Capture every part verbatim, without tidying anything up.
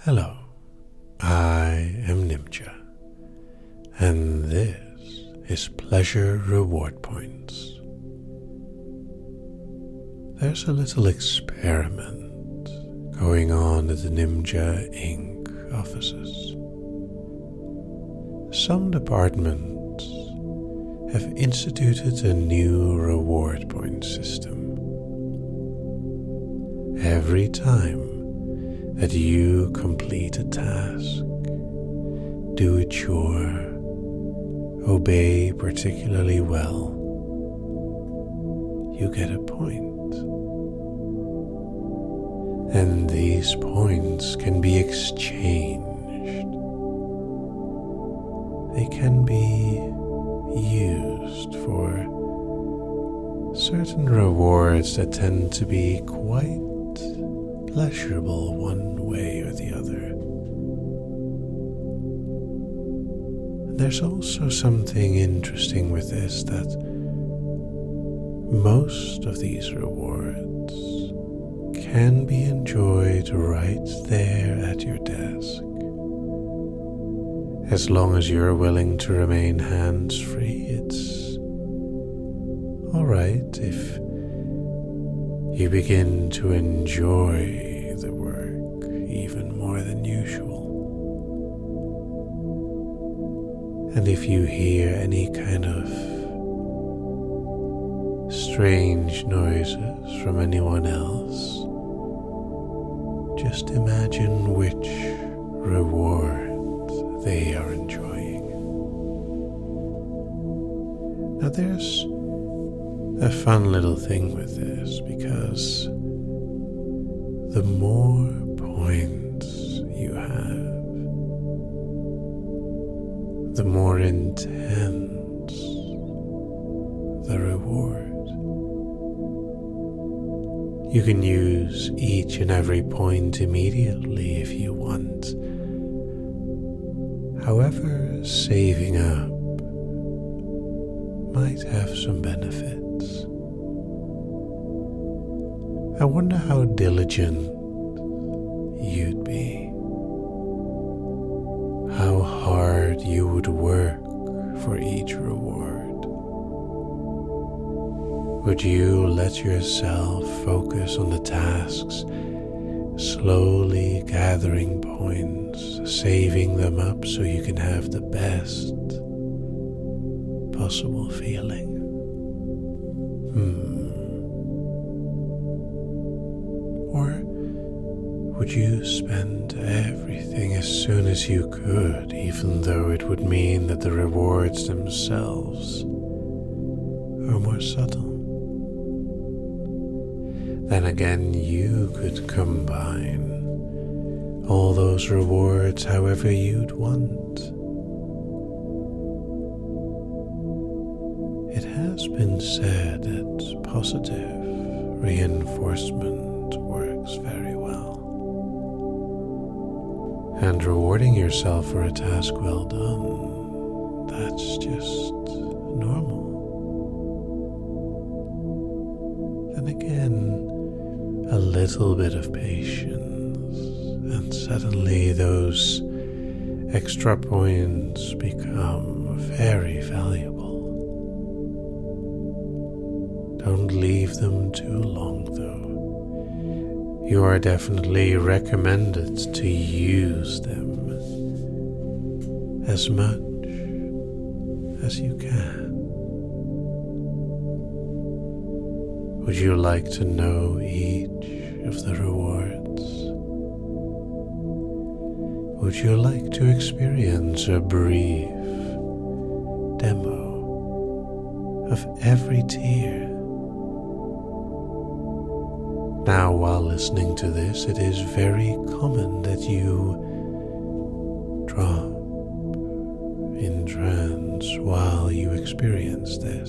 Hello, I am Nimja, and this is Pleasure Reward Points. There's a little experiment going on at the Nimja Incorporated offices. Some departments have instituted a new reward point system. Every time that you complete a task, do a chore, obey particularly well, you get a point. And these points can be exchanged. They can be used for certain rewards that tend to be quite pleasurable one way or the other. And there's also something interesting with this, that most of these rewards can be enjoyed right there at your desk, as long as you're willing to remain hands-free. It's all right if you begin to enjoy the work even more than usual. And if you hear any kind of strange noises from anyone else, just imagine which reward they are enjoying. Now there's a fun little thing with this, because the more points you have, the more intense the reward. You can use each and every point immediately if you want. However, saving up might have some benefits. I wonder how diligent you'd be, how hard you would work for each reward. Would you let yourself focus on the tasks, slowly gathering points, saving them up so you can have the best possible feeling? Hmm. Or would you spend everything as soon as you could, even though it would mean that the rewards themselves are more subtle? Then again, you could combine all those rewards however you'd want. It has been said that positive reinforcement works very well. And rewarding yourself for a task well done, that's just normal. Then again, a little bit of patience, and suddenly those extra points become very valuable. Don't leave them too long, though. You are definitely recommended to use them as much as you can. Would you like to know each of the rewards? Would you like to experience a brief demo of every tier? Now, while listening to this, it is very common that you drop in trance while you experience this.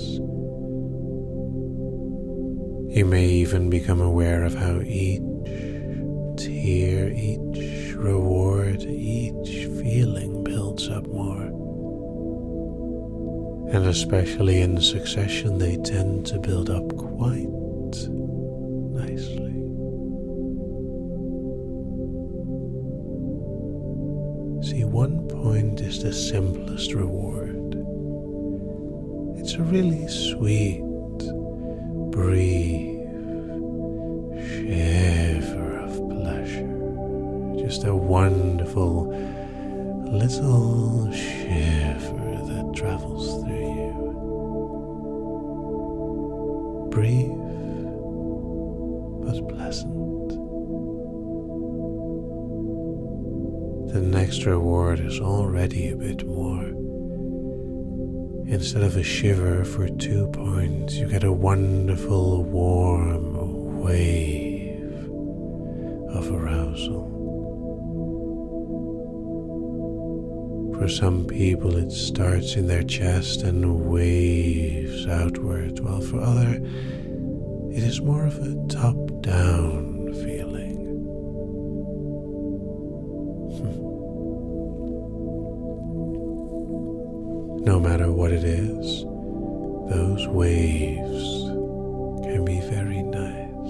You may even become aware of how each tier, each reward, each feeling builds up more. And especially in succession, they tend to build up quite nicely. See, one point is the simplest reward. It's a really sweet, brief shiver of pleasure. Just a wonderful little shiver that travels through you. Brief but pleasant. The next reward is already a bit more. Instead of a shiver for two points, you get a wonderful warm wave of arousal. For some people it starts in their chest and waves outward, while for others it is more of a top-down feeling. No matter what it is, those waves can be very nice.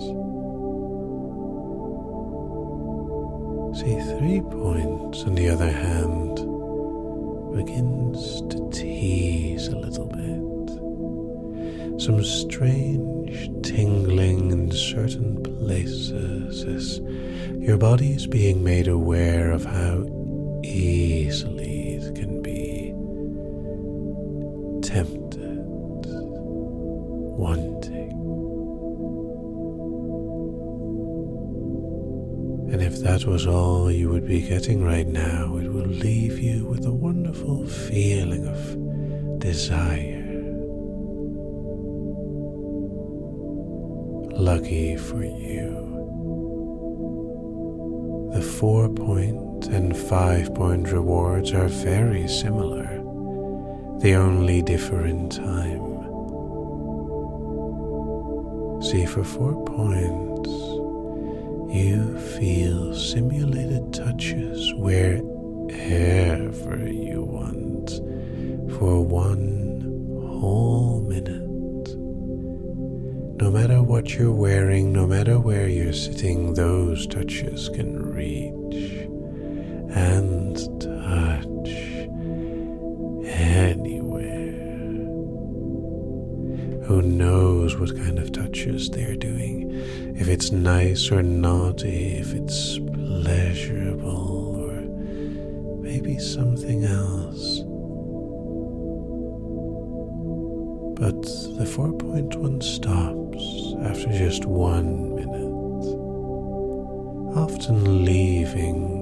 See, three points, on the other hand, begins to tease a little bit. Some strange tingling in certain places as your body is being made aware of how easily it can be tempted, wanting. And if that was all you would be getting right now, it will leave you with a wonderful feeling of desire. Lucky for you, the four point and five point rewards are very similar. They only differ in time. See, for four points, you feel simulated touches wherever you want for one whole minute. No matter what you're wearing, no matter where you're sitting, those touches can reach and touch anywhere. Who knows what kind of touches they're doing? If it's nice or naughty, if it's pleasurable or maybe something else. But the four-point one stops after just one minute, often leaving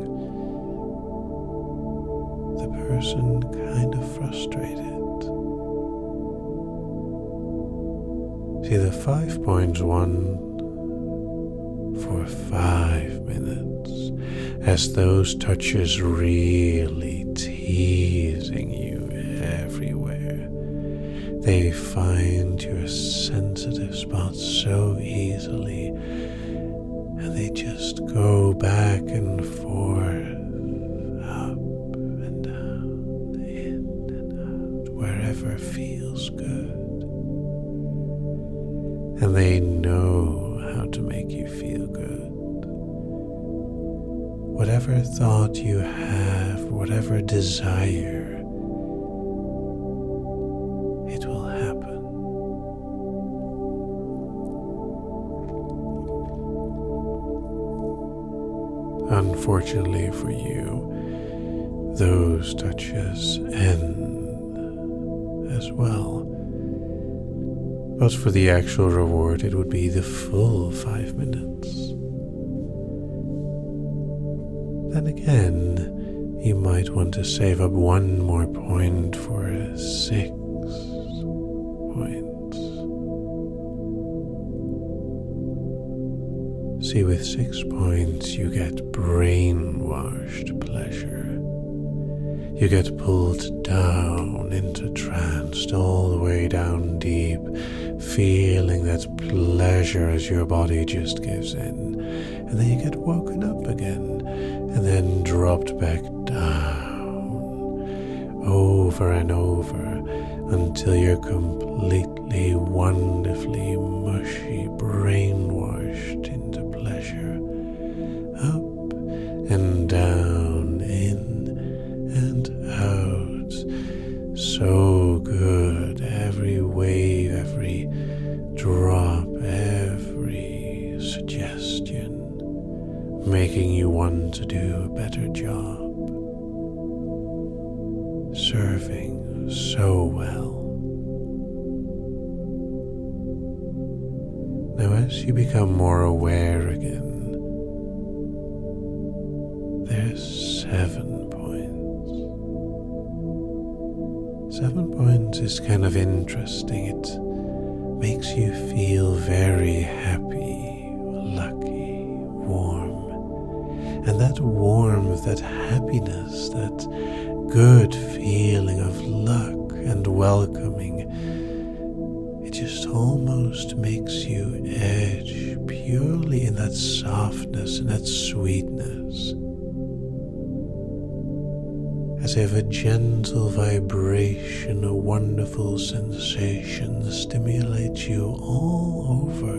the person kind of frustrated. See, the five-point one for five minutes, as those touches really teasing you everywhere. They find your sensitive spots so easily, and they just go back and forth, up and down, in and out, wherever feels good. And they know how to make you feel good. Whatever thought you have, whatever desire, it will happen. Unfortunately for you, those touches end as well. But for the actual reward, it would be the full five minutes. Then again, you might want to save up one more point for a six points. See, with six points, you get brainwashed pleasure. You get pulled down into trance, all the way down deep, feeling that pleasure as your body just gives in. And then you get woken up again, and then dropped back down, over and over, until you're completely, wonderfully mushy, brainwashed into pleasure. Up and down, in one to do a better job, serving so well. Now, as you become more aware again, there's seven points. Seven points is kind of interesting. It makes you feel very happy, lucky, warm. And that warmth, that happiness, that good feeling of luck and welcoming, it just almost makes you edge purely in that softness and that sweetness. As if a gentle vibration, a wonderful sensation stimulates you all over.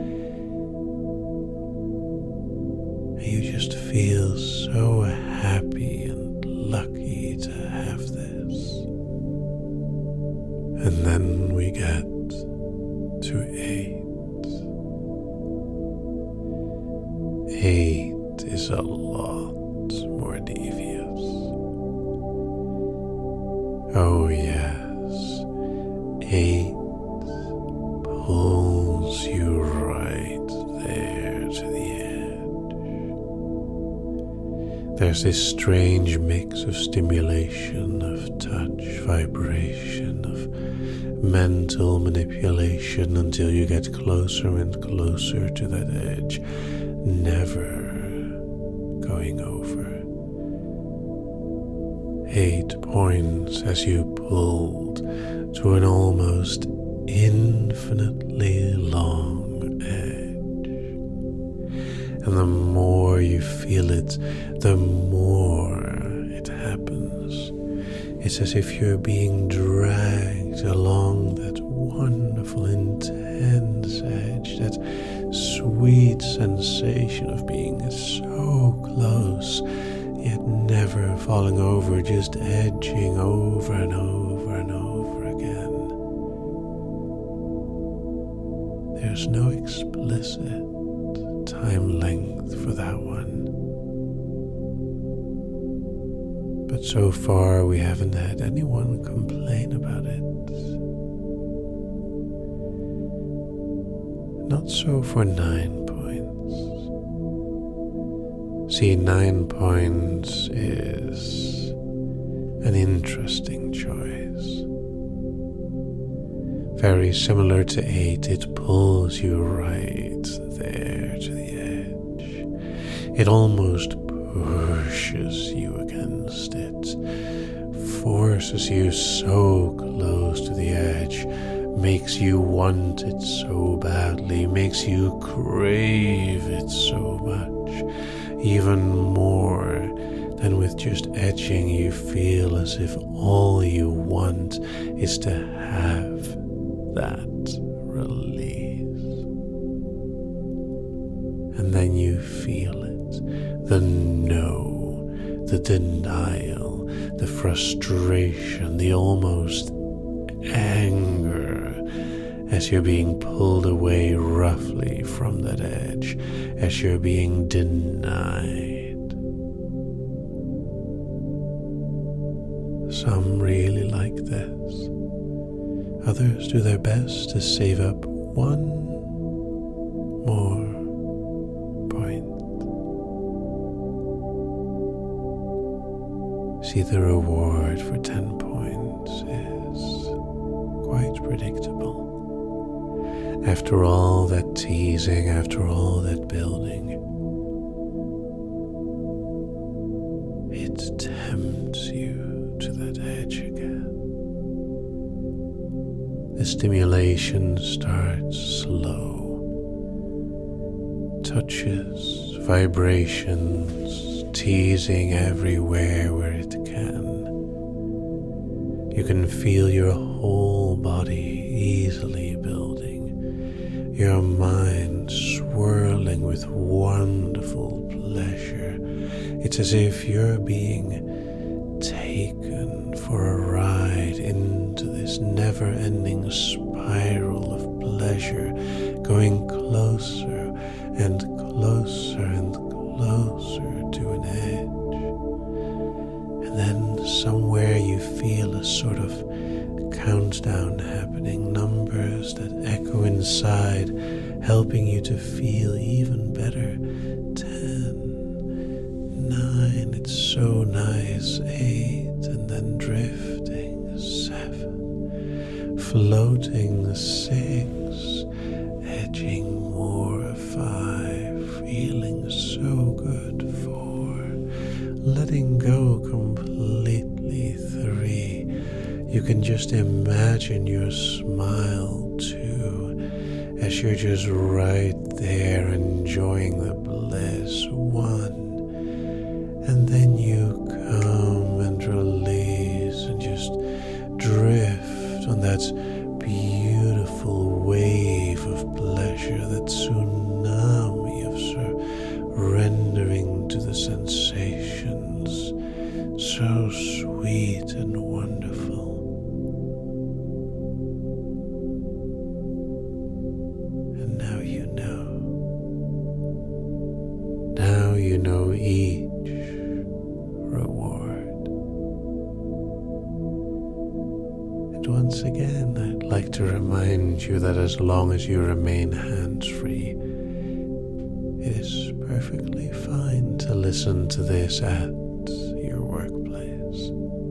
And you just feel so happy and lucky to have this. And then we get to eight. Eight is a lot more devious. Oh yes, eight pulls you right there to the edge. There's this strange mix of stimulation, of touch, vibration, of mental manipulation until you get closer and closer to that edge, never going over. Eight points as you pulled to an almost infinitely long edge. And the more you feel it, the more it happens. It's as if you're being dragged along that wonderful, intense edge, that sweet sensation of being so close, yet never falling over, just edging over and over and over again. There's no explicit time length for that one. But so far we haven't had anyone complain about it. Not so for nine points. See, nine points is an interesting choice. Very similar to eight, it pulls you right there to the edge. It almost pushes you against it, forces you so close to the edge, makes you want it so badly, makes you crave it so much, even more than with just edging. You feel as if all you want is to have that release. And then you feel it, the no, the denial, the frustration, the almost anger, as you're being pulled away roughly from that edge, as you're being denied. Some really like this. Others do their best to save up one more point. See, the reward for ten points is quite predictable. After all that teasing, after all that building, it tempts you to that edge again. The stimulation starts slow. Touches, vibrations, teasing everywhere where it can. You can feel your whole body easily building, your mind swirling with wonderful pleasure. It's as if you're being taken for a ride into this never-ending spiral of pleasure, going closer and closer and closer to an edge. And then somewhere you feel a sort of countdown happening, numbers that echo inside, helping you to feel even better. Ten, nine, it's so nice. Eight, and then drifting. Seven, floating. Six, edging more. Five, feeling so good. Four, letting go completely. Three, you can just imagine your smile too, as you're just right there enjoying the bliss. One, and then you come and release and just drift on that beautiful wave of pleasure, that tsunami of surrendering to the sensations, so sweet and wonderful. And now you know. Now you know each reward. And once again, I'd like to remind you that as long as you remain hands-free, it is perfectly fine to listen to this at your workplace.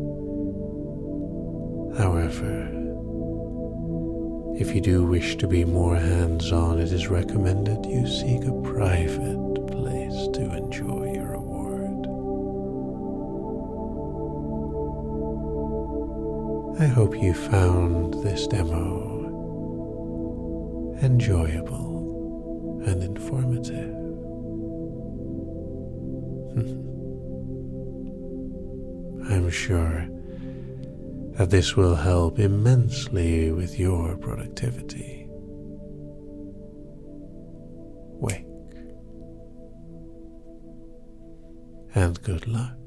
However, if you do wish to be more hands-on, it is recommended you seek a private place to enjoy your reward. I hope you found this demo enjoyable and informative. I'm sure that this will help immensely with your productivity. Wake and good luck.